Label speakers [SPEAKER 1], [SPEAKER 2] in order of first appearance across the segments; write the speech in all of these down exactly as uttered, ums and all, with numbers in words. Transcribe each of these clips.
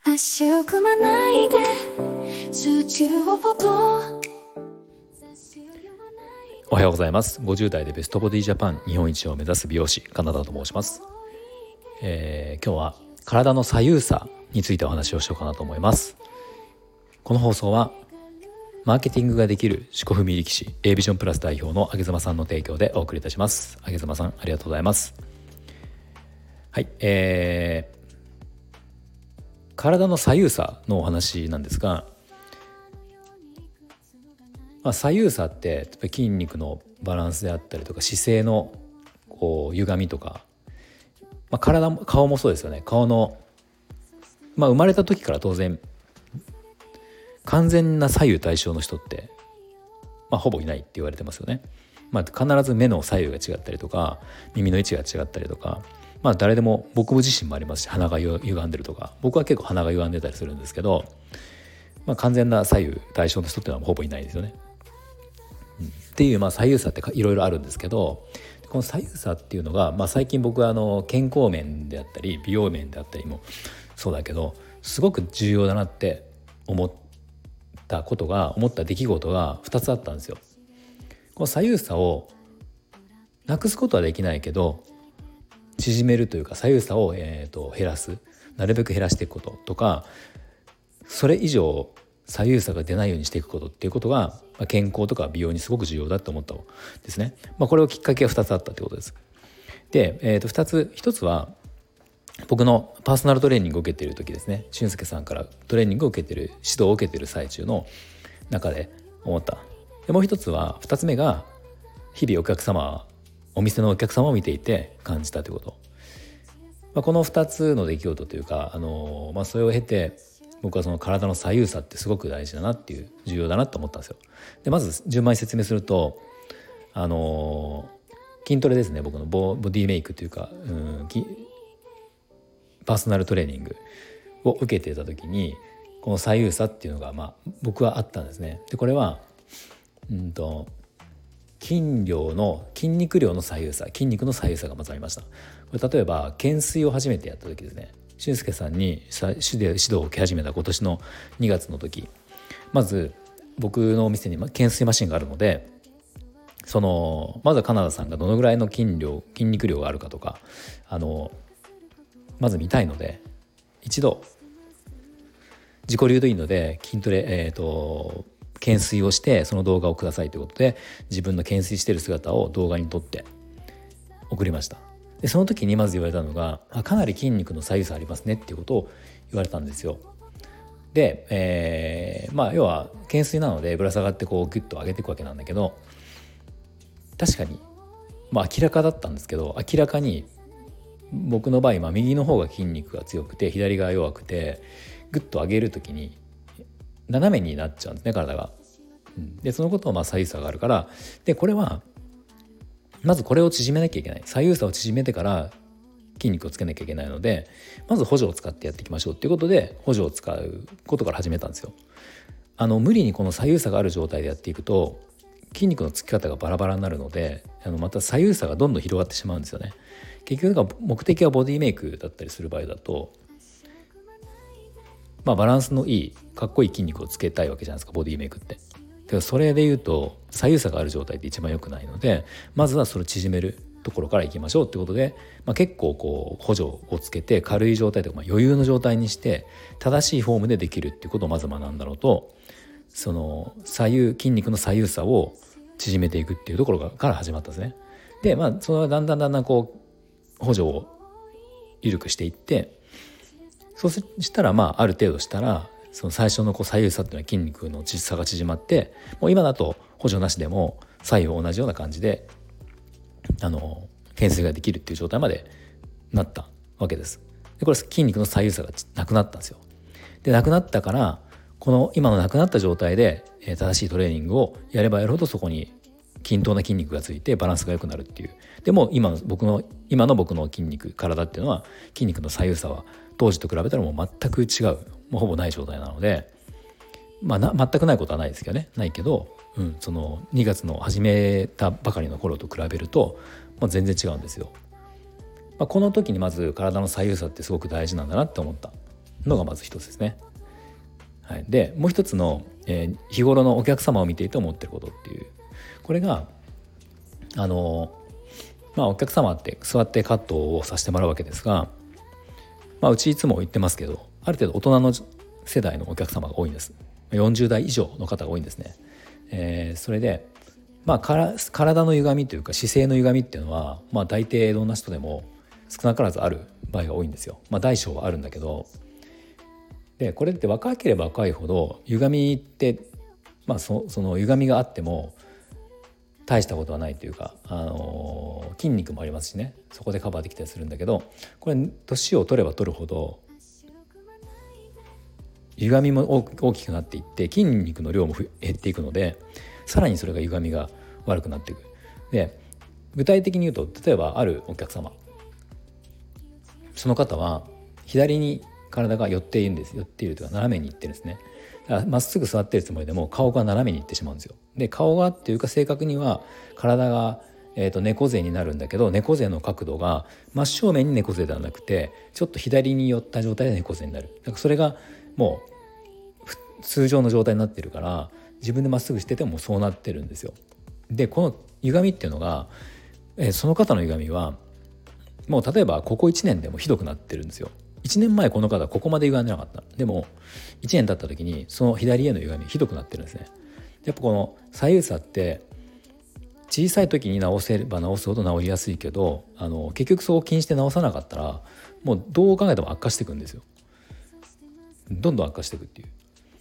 [SPEAKER 1] 足を組まないで数値をポポ
[SPEAKER 2] おはようございます。ごじゅう代でベストボディジャパン日本一を目指す美容師カナダと申します。えー、今日は体の左右差についてお話をしようかなと思います。この放送はマーケティングができる四股踏み力士 A ビジョンプラス代表の上妻さんの提供でお送りいたします。上妻さんありがとうございます。はい、えー、体の左右差のお話なんですが、まあ、左右差って筋肉のバランスであったりとか姿勢のこう歪みとか、まあ、体も顔もそうですよね。顔の、まあ、生まれた時から当然完全な左右対称の人って、まあ、ほぼいないって言われてますよね。まあ、必ず目の左右が違ったりとか耳の位置が違ったりとか、まあ、誰でも僕自身もありますし、鼻が歪んでるとか、僕は結構鼻が歪んでたりするんですけど、まあ、完全な左右対称の人っていうのはほぼいないですよね。うん、っていう、まあ、左右差っていろいろあるんですけど、この左右差っていうのが、まあ、最近僕はあの健康面であったり美容面であったりもそうだけどすごく重要だなって思ったことが思った出来事がふたつあったんですよ。この左右差をなくすことはできないけど縮めるというか、左右差を、えーと減らす、なるべく減らしていくこととか、それ以上左右差が出ないようにしていくことっていうことが、まあ、健康とか美容にすごく重要だと思ったんですね。まあ、これをきっかけがふたつあったということです。で、えーとふたつ、ひとつは僕のパーソナルトレーニングを受けている時ですね。俊介さんからトレーニングを受けている指導を受けている最中の中で思った。でもう一つはふたつめが日々お客様お店のお客様を見ていて感じたということ、まあ、このふたつの出来事というか、あのーまあ、それを経て僕はその体の左右差ってすごく大事だなっていう、重要だなと思ったんですよ。でまず順番に説明すると、あのー、筋トレですね。僕のボ、ボディメイクというか、うん、パーソナルトレーニングを受けていた時にこの左右差っていうのが、まあ、僕はあったんですね。でこれはうんと筋量の筋肉量の左右差、筋肉の左右差がまずありました。これ例えば懸垂を初めてやった時ですね。俊介さんに指導を受け始めた今年のにがつの時、まず僕のお店に懸垂マシンがあるので、そのまずはカナダさんがどのぐらいの筋量筋肉量があるかとか、あのまず見たいので、一度自己流でいいので筋トレ、えーと懸垂をしてその動画をくださいということで、自分の懸垂している姿を動画に撮って送りました。でその時にまず言われたのが、かなり筋肉の左右差ありますねっていうことを言われたんですよ。で、えー、まあ要は懸垂なのでぶら下がってこうギュッと上げていくわけなんだけど、確かにまあ明らかだったんですけど、明らかに僕の場合、まあ、右の方が筋肉が強くて左が弱くて、グッと上げる時に斜めになっちゃうんですね、体が。でそのことをまあ左右差があるから、でこれはまずこれを縮めなきゃいけない、左右差を縮めてから筋肉をつけなきゃいけないので、まず補助を使ってやっていきましょうっていうことで補助を使うことから始めたんですよ。あの無理にこの左右差がある状態でやっていくと筋肉のつき方がバラバラになるので、あのまた左右差がどんどん広がってしまうんですよね。結局目的はボディメイクだったりする場合だと、まあ、バランスのいいかっこいい筋肉をつけたいわけじゃないですか、ボディメイクって。でそれでいうと左右差がある状態って一番良くないので、まずはそれを縮めるところからいきましょうってことで、まあ、結構こう補助をつけて軽い状態とか、まあ、余裕の状態にして正しいフォームでできるっていうことをまず学んだのと、その左右筋肉の左右差を縮めていくっていうところから始まったんですね。でまあそれはだんだんだんだんこう補助を緩くしていって、そうしたらまあある程度したらその最初のこう左右差っていうのは筋肉の差が縮まって、もう今だと補助なしでも左右同じような感じであの懸垂ができるっていう状態までなったわけです。でこれ筋肉の左右差がなくなったんですよ。でなくなったから、この今のなくなった状態で正しいトレーニングをやればやるほどそこに均等な筋肉がついてバランスが良くなるっていう。でも今の僕の今の僕の筋肉体っていうのは筋肉の左右差は当時と比べたらもう全く違う、もうほぼない状態なので、まあな全くないことはないですけどね、ないけど、うん、そのにがつの始めたばかりの頃と比べると、まあ、全然違うんですよ。まあ、この時にまず体の左右差ってすごく大事なんだなって思ったのがまず一つですね。はい、でもう一つの、えー、日頃のお客様を見ていて思ってることっていう、これがあのまあお客様って座ってカットをさせてもらうわけですが、まあ、うちいつも言ってますけど、ある程度大人の世代のお客様が多いんです。よんじゅう代以上の方が多いんですね。えー、それで、まあ、から体の歪みというか姿勢の歪みっていうのは、まあ、大抵どんな人でも少なからずある場合が多いんですよ。まあ、大小はあるんだけど、でこれって若ければ若いほど歪みって、まあ、そ, その歪みがあっても大したことはないというか、あのー、筋肉もありますしね、そこでカバーできたりするんだけど、これ年を取れば取るほど歪みも大きくなっていって筋肉の量も減っていくので、さらにそれが歪みが悪くなっていく。で具体的に言うと、例えばあるお客様、その方は左に体が寄っているんです寄っているというか斜めにいってるんですね。まっすぐ座っているつもりでも顔が斜めにいってしまうんですよ。で顔がっていうか正確には体が、えー、と猫背になるんだけど、猫背の角度が真正面に猫背ではなくてちょっと左に寄った状態で猫背になる。だからそれがもう通常の状態になってるから、自分でまっすぐしててもそうなってるんですよ。でこの歪みっていうのが、えー、その方の歪みはもう例えばここいちねんでもひどくなってるんですよ。いちねんまえこの方はここまで歪んでなかった。でもいちねん経った時にその左への歪みひどくなってるんですね。やっぱこの左右差って小さい時に直せれば直すほど直りやすいけど、あの結局そう気にして直さなかったらもうどう考えても悪化していくんですよ。どんどん悪化していくっていう。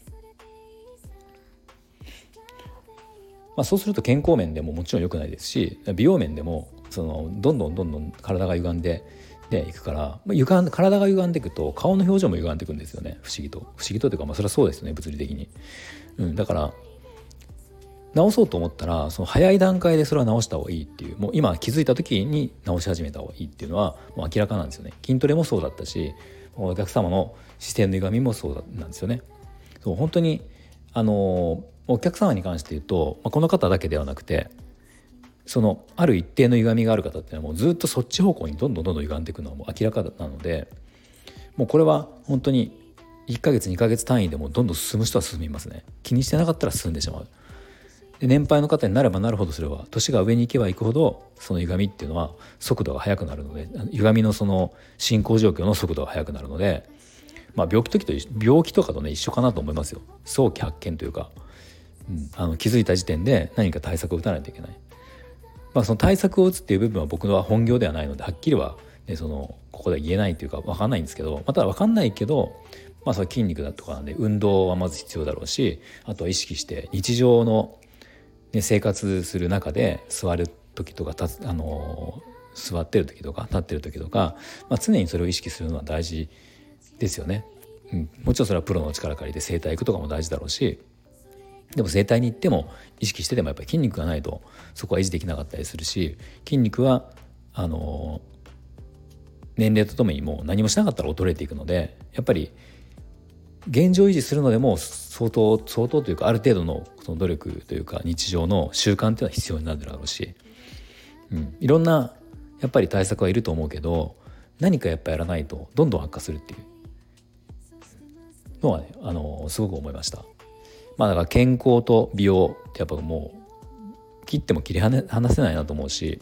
[SPEAKER 2] まあ、そうすると健康面でももちろん良くないですし、美容面でもそのどんどんどんどん体が歪んででいくから、まあ、歪ん体が歪んでいくと顔の表情も歪んでいくんですよね。不思議と不思議とというか、まあそれはそうですね、物理的に、うん、だから直そうと思ったらその早い段階でそれは直した方がいいっていう、もう今気づいた時に直し始めた方がいいっていうのはもう明らかなんですよね。筋トレもそうだったし、お客様の姿勢の歪みもそうなんですよね。そう本当にあのお客様に関して言うと、まあ、この方だけではなくて、そのある一定の歪みがある方っていうのはもうずっとそっち方向にどんどんどんどん歪んでいくのはもう明らかなので、もうこれは本当にいっかげつにかげつ単位でもどんどん進む人は進みますね。気にしてなかったら進んでしまう。で年配の方になればなるほど、それは年が上に行けば行くほどその歪みっていうのは速度が速くなるので、歪みのその進行状況の速度が速くなるので、まあ、病気と病気とかとね一緒かなと思いますよ。早期発見というか、うん、あの気づいた時点で何か対策を打たないといけない。まあ、その対策を打つっていう部分は僕のは本業ではないのではっきりは、ね、そのここで言えないというか分かんないんですけど、また分かんないけど、まあ、それ筋肉だとかなんで運動はまず必要だろうし、あとは意識して日常の、ね、生活する中で座る時とか立つ、あのー、座ってる時とか立ってる時とか、まあ、常にそれを意識するのは大事ですよね。うん、もちろんそれはプロの力借りて整体行くとかも大事だろうし、でも整体に行っても意識しててもやっぱり筋肉がないとそこは維持できなかったりするし、筋肉はあの年齢とともにもう何もしなかったら衰えていくので、やっぱり現状維持するのでも相当相当というかある程度のその努力というか日常の習慣っていうのは必要になるだろうし、うん、いろんなやっぱり対策はいると思うけど、何かやっぱやらないとどんどん悪化するっていうのはね、あのすごく思いました。まあだから健康と美容ってやっぱもう切っても切り離せないなと思うし、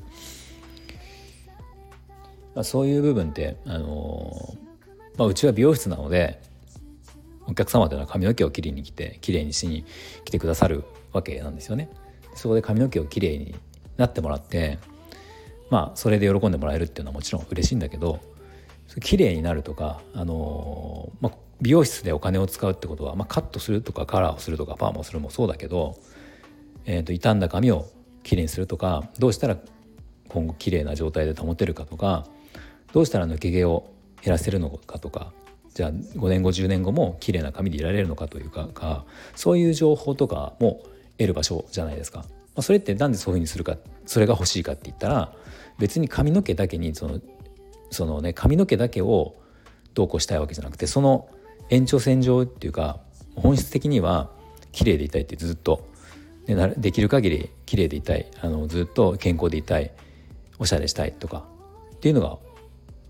[SPEAKER 2] まあ、そういう部分ってあの、まあ、うちは美容室なのでお客様というのは髪の毛を切りに来てきれいにしに来てくださるわけなんですよね。そこで髪の毛をきれいになってもらって、まあそれで喜んでもらえるっていうのはもちろん嬉しいんだけど、きれいになるとか、あのまあ美容室でお金を使うってことは、まあ、カットするとかカラーをするとかパーマをするもそうだけど、えー、と傷んだ髪をきれいにするとか、どうしたら今後きれいな状態で保てるかとか、どうしたら抜け毛を減らせるのかとか、じゃあごねんごじゅうねんごもきれいな髪でいられるのかというかか、そういう情報とかも得る場所じゃないですか。まあ、それってなんでそういうふうにするか、それが欲しいかって言ったら、別に髪の毛だけにそのそのね髪の毛だけをどうこうしたいわけじゃなくて、その延長線上っていうか本質的には綺麗でいたいって、ずっとで, できる限り綺麗でいたい、あのずっと健康でいたい、おしゃれしたいとかっていうのが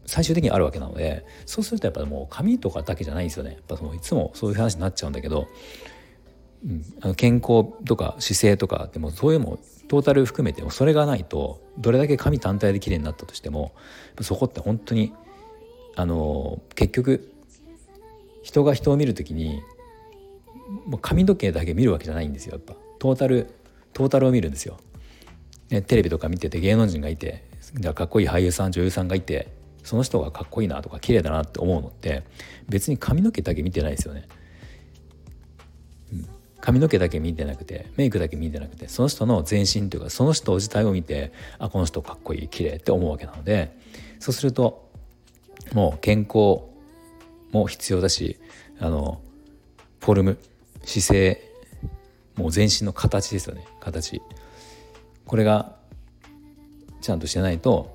[SPEAKER 2] 最終的にあるわけなので、そうするとやっぱりもう髪とかだけじゃないんですよね。やっぱそのいつもそういう話になっちゃうんだけど、うん、あの健康とか姿勢とかでもそういうのもトータル含めてもそれがないと、どれだけ髪単体で綺麗になったとしてもそこって本当にあの結局人が人を見るときにもう髪の毛だけ見るわけじゃないんですよ。やっぱトータルトータルを見るんですよ、ね、テレビとか見てて芸能人がいて、じゃあかっこいい俳優さん女優さんがいて、その人がかっこいいなとか綺麗だなって思うのって別に髪の毛だけ見てないですよね、うん、髪の毛だけ見てなくてメイクだけ見てなくて、その人の全身というかその人自体を見て、あこの人かっこいい綺麗って思うわけなので、そうするともう健康も必要だし、あのフォルム姿勢もう全身の形ですよね。形これがちゃんとしてないと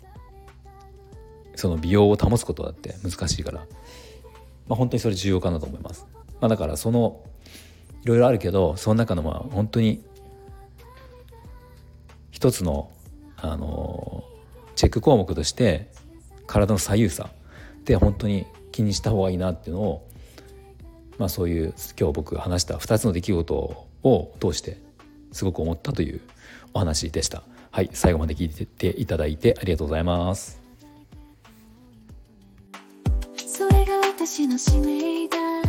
[SPEAKER 2] その美容を保つことだって難しいから、まあ、本当にそれ重要かなと思います、まあ、だからそのいろいろあるけど、その中のまあ本当に一つの、あのチェック項目として体の左右差って本当に気にした方がいいなっていうのを、まあ、そういう今日僕話したふたつの出来事を通してすごく思ったというお話でした。はい、最後まで聞いていただいてありがとうございます。
[SPEAKER 1] それが私の使命だ。